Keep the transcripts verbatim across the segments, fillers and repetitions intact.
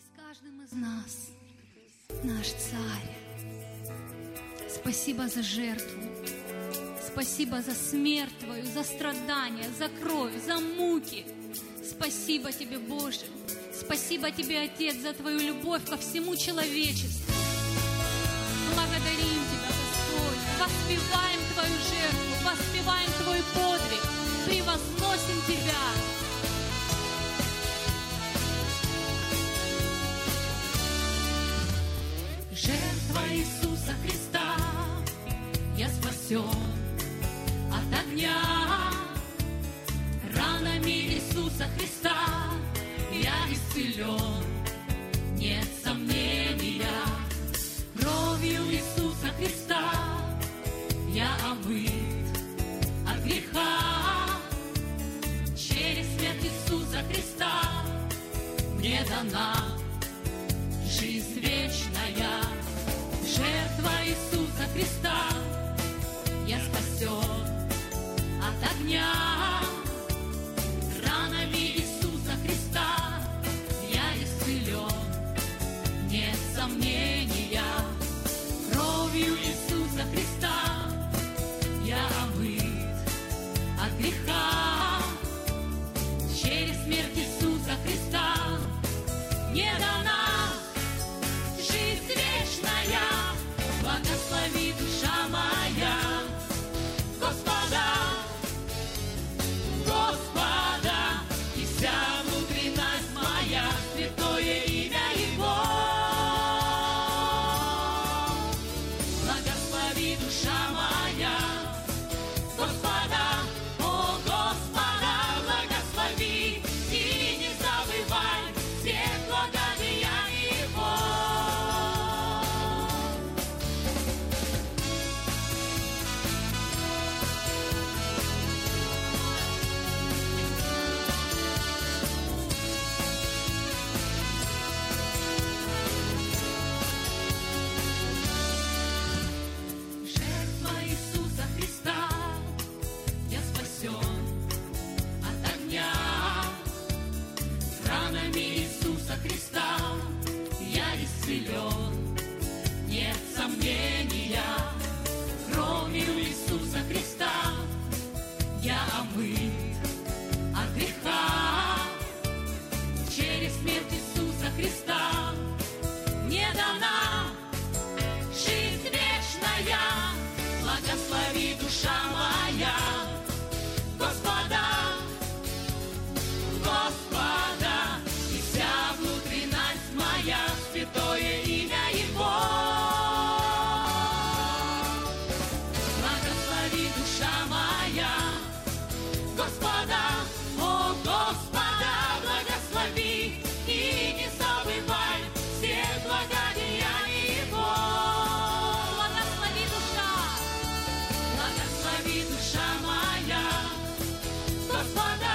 каждым из нас, наш Царь. Спасибо за жертву. Спасибо за смерть Твою, за страдания, за кровь, за муки. Спасибо Тебе, Боже. Спасибо Тебе, Отец, за Твою любовь ко всему человечеству. Благодарим Тебя, Господь. Воспеваем Твою жертву, воспеваем Твой подвиг. Превозносим Тебя. Жертва Иисуса Христа, я спасен от огня. Ранами Иисуса Христа я исцелен, нет сомнения. Кровью Иисуса Христа я омыт от греха. Через смерть Иисуса Христа мне дана жизнь вечная. Жертва Иисуса Христа, я спасен от огня. Ранами Иисуса Христа я исцелен, нет сомнения. Кровью Иисуса Христа я омыт от греха. Через смерть Иисуса Христа мне дана жизнь вечная. Благослови душа моя Господа, Господа, и вся внутренность моя, святое имя Его. Благослови душа моя Господа, о Господа, благослови и не забывай всех благодеяний Его. Жертва Иисуса Христа, я спасен от огня. Ранами Иисуса Христа я исцелен, нет сомнения. Кровью Иисуса Христа я омыт от греха. Через смерть Иисуса Христа мне дана жизнь вечная. Благослови душа моя Господа, Господа, и вся внутренность моя, святое имя Его. Благослови душа моя Господа, о Господа, благослови и не забывай всех благодеяний Его. Благослови душа, благослови душа моя Господа,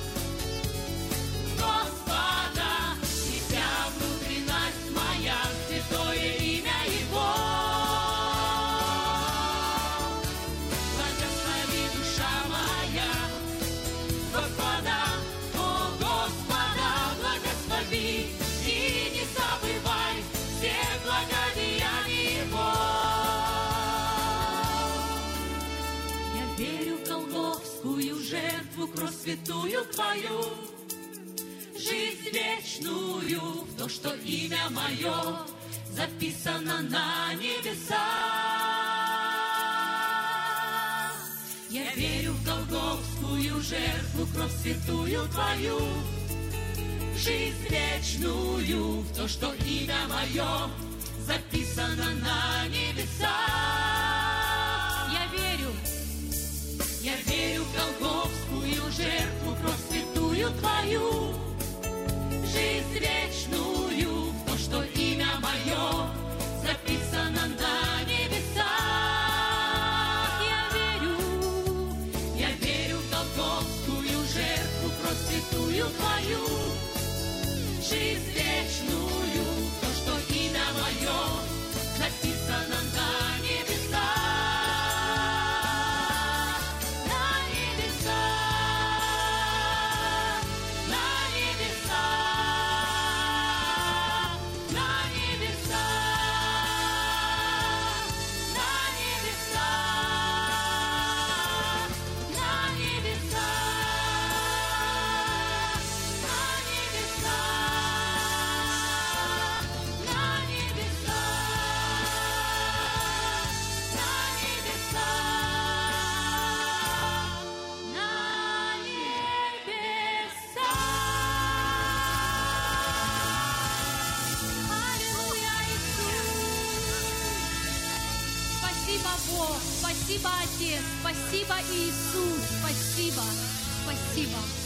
Господа, и вся внутренность моя, святое имя Его. Благослови душа моя Господа, о Господа, благослови и не забывай всех благодеяний Его. Я верю в голгофскую жертву, кровь святую Твою, жизнь вечную, в то, что имя мое записано на небесах. Я верю в голгофскую жертву, кровь святую Твою, жизнь вечную, в то, что имя мое записано на небесах. Я верю, я верю в голгофскую жертву, кровь святую Твою, жизнь вечную, в то, что имя мое записано на небесах. Я верю, я верю в голгофскую жертву, кровь святую Твою, жизнь вечную, в то, что имя мое записано на небесах. На небесах, на Спасибо, Бог. Спасибо, Отец. Спасибо, Иисус. Спасибо. Спасибо.